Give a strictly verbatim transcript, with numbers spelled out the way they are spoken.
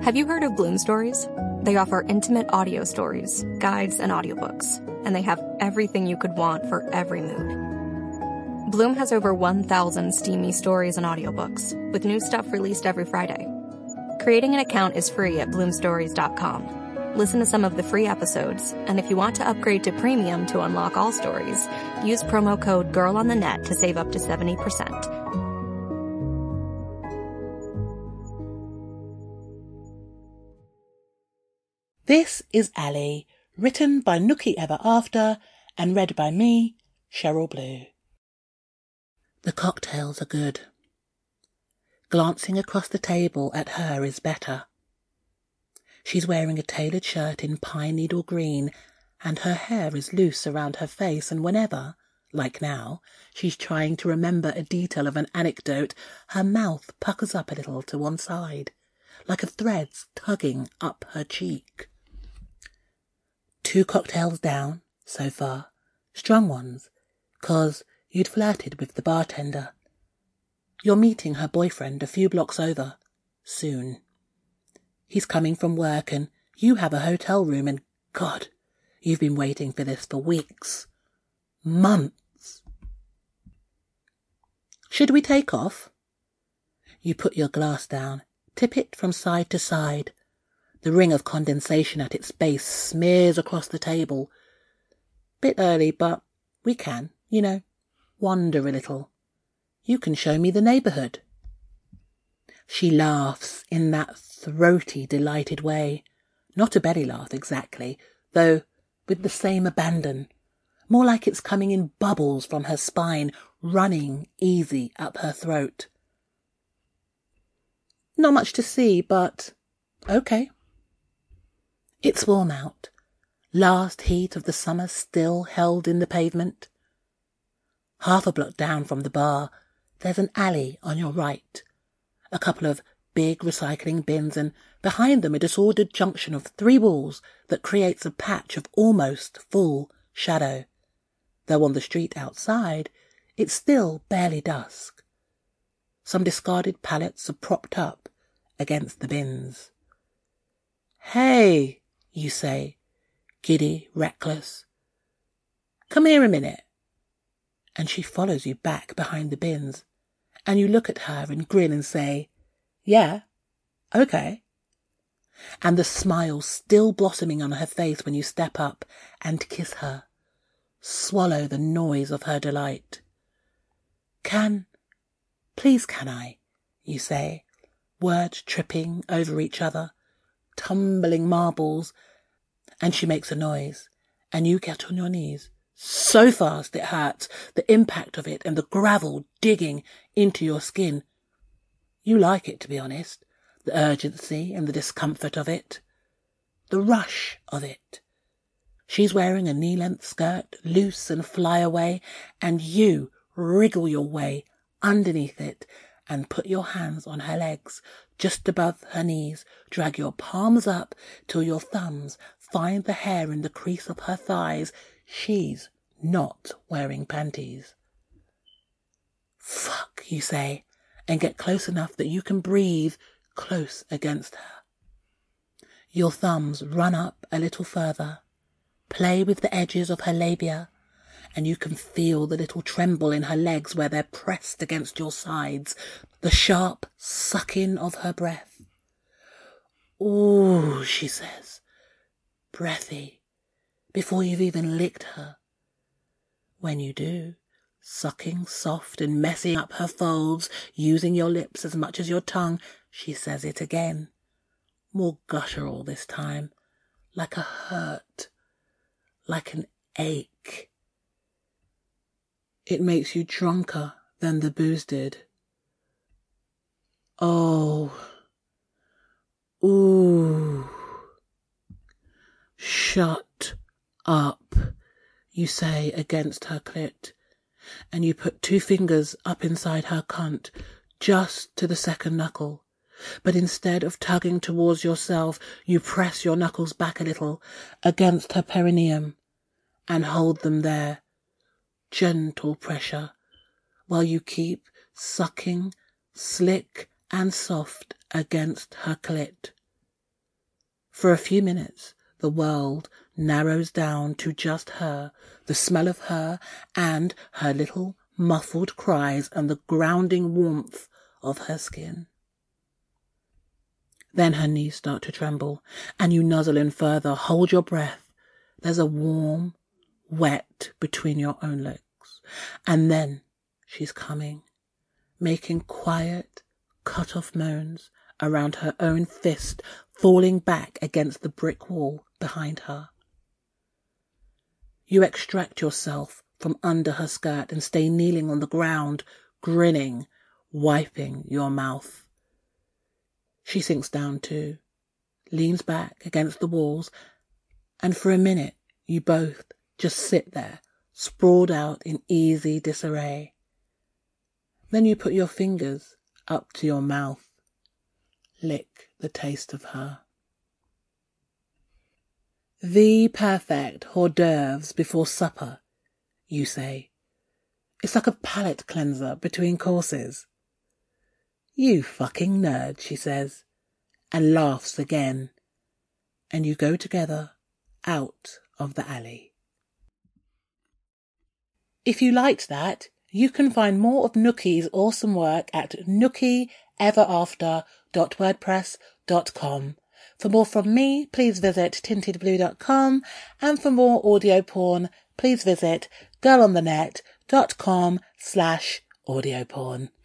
Have you heard of Bloom Stories? They offer intimate audio stories, guides, and audiobooks, and they have everything you could want for every mood. Bloom has over one thousand steamy stories and audiobooks, with new stuff released every Friday. Creating an account is free at bloom stories dot com. Listen to some of the free episodes, and if you want to upgrade to premium to unlock all stories, use promo code GIRLONTHENET to save up to seventy percent. This is Ali, written by Nookie Ever After and read by me, Cheryl Blue. The cocktails are good. Glancing across the table at her is better. She's wearing a tailored shirt in pine needle green, and her hair is loose around her face, and whenever, like now, she's trying to remember a detail of an anecdote, her mouth puckers up a little to one side, like a thread's tugging up her cheek. Two cocktails down, so far, strong ones, 'cause you'd flirted with the bartender. You're meeting her boyfriend a few blocks over, soon. He's coming from work and you have a hotel room and, God, you've been waiting for this for weeks. Months. Should we take off? You put your glass down, tip it from side to side. The ring of condensation at its base smears across the table. Bit early, but we can, you know, wander a little. You can show me the neighbourhood. She laughs in that throaty, delighted way. Not a belly laugh exactly, though with the same abandon. More like it's coming in bubbles from her spine, running easy up her throat. Not much to see, but okay. It's warm out. Last heat of the summer still held in the pavement. Half a block down from the bar, there's an alley on your right. A couple of big recycling bins, and behind them a disordered junction of three walls that creates a patch of almost full shadow, though on the street outside it's still barely dusk. Some discarded pallets are propped up against the bins. Hey, you say, giddy, reckless. Come here a minute. And she follows you back behind the bins, and you look at her and grin and say, yeah, okay. And the smile still blossoming on her face when you step up and kiss her. Swallow the noise of her delight. Can, please can I, you say, words tripping over each other, tumbling marbles, and she makes a noise, and you get on your knees. So fast it hurts, the impact of it and the gravel digging into your skin. You like it, to be honest, the urgency and the discomfort of it, the rush of it. She's wearing a knee-length skirt, loose and fly away, and you wriggle your way underneath it and put your hands on her legs, just above her knees, drag your palms up till your thumbs find the hair in the crease of her thighs. She's not wearing panties. Fuck, you say, and get close enough that you can breathe close against her. Your thumbs run up a little further, play with the edges of her labia, and you can feel the little tremble in her legs where they're pressed against your sides, the sharp suck-in of her breath. Ooh, she says, breathy, before you've even licked her. When you do, sucking soft and messing up her folds, using your lips as much as your tongue, she says it again, more guttural this time, like a hurt, like an ache. It makes you drunker than the booze did. Oh, ooh, shut up, you say against her clit, and you put two fingers up inside her cunt, just to the second knuckle. But instead of tugging towards yourself, you press your knuckles back a little against her perineum and hold them there. Gentle pressure, while you keep sucking, slick and soft against her clit. For a few minutes, the world narrows down to just her, the smell of her, and her little muffled cries and the grounding warmth of her skin. Then her knees start to tremble, and you nuzzle in further, hold your breath. There's a warm, wet between your own legs. And then she's coming, making quiet, cut-off moans around her own fist, falling back against the brick wall behind her. You extract yourself from under her skirt and stay kneeling on the ground, grinning, wiping your mouth. She sinks down too, leans back against the walls, and for a minute you both just sit there, sprawled out in easy disarray. Then you put your fingers up to your mouth, lick the taste of her. The perfect hors d'oeuvres before supper, you say. It's like a palate cleanser between courses. You fucking nerd, she says, and laughs again, and you go together out of the alley. If you liked that, you can find more of Nookie's awesome work at nookie ever after dot wordpress dot com. For more from me, please visit tinted blue dot com, and for more audio porn, please visit girlonthenet dot com slash audio porn.